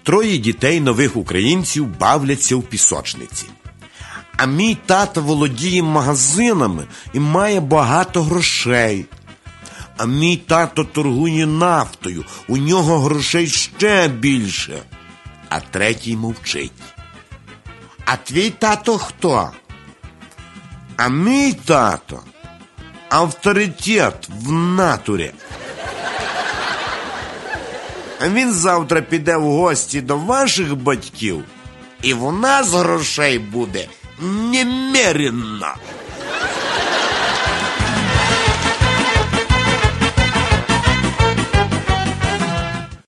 Троє дітей нових українців бавляться в пісочниці. А мій тато володіє магазинами і має багато грошей. А мій тато торгує нафтою, у нього грошей ще більше. А третій мовчить. А твій тато хто? А мій тато – авторитет в натурі. А він завтра піде в гості до ваших батьків, і в нас грошей буде немерено.